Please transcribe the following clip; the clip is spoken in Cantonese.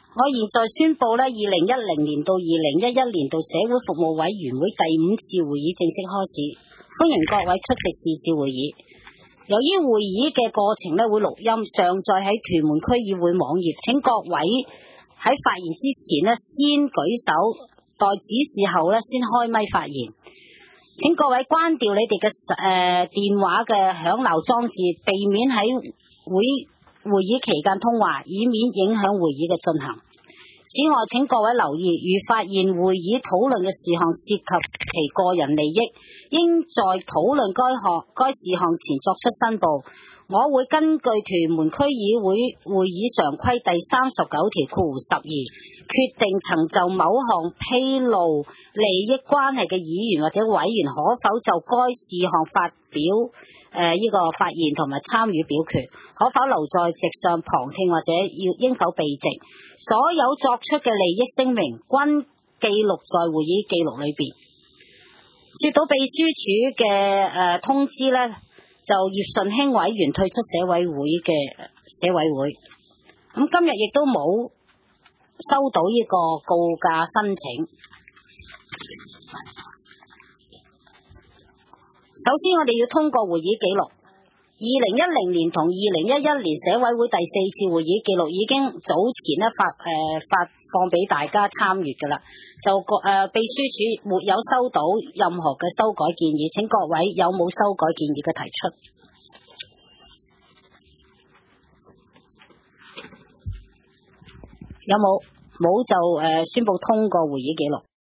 我現在宣布咧，2010年到2011年度社會服務委員會第5次會議正式開始，歡迎各位出席是次會議。由於會議嘅過程咧會錄音，上載喺屯門區議會網頁，請各位喺發言之前咧先舉手，待指示後咧先開咪發言。請各位關掉你哋嘅電話嘅響鬧裝置，避免喺會議期間通話，以免影響會議嘅進行。此外，請各位留意，如發現會議討論嘅事項涉及其個人利益，應在討論該事項前作出申報。我會根據屯門區議會會議常規第39條12，決定曾就某項披露利益關係嘅議員或者委員可否就該事項發表發言同埋參與表決，可否留在席上旁聽或者應否避席。所有作出嘅利益聲明均記錄在會議記錄裏邊。接到秘書處嘅通知呢，就葉順興委員退出社委會。咁今日亦都冇收到呢個告假申請。首先我哋要通過會議記錄，2010年同2011年社委會第4次會議記錄已經早前咧發放俾大家參閱㗎啦。就秘書處沒有收到任何嘅修改建議，請各位有冇修改建議嘅提出？有冇？冇就宣布通過會議記錄。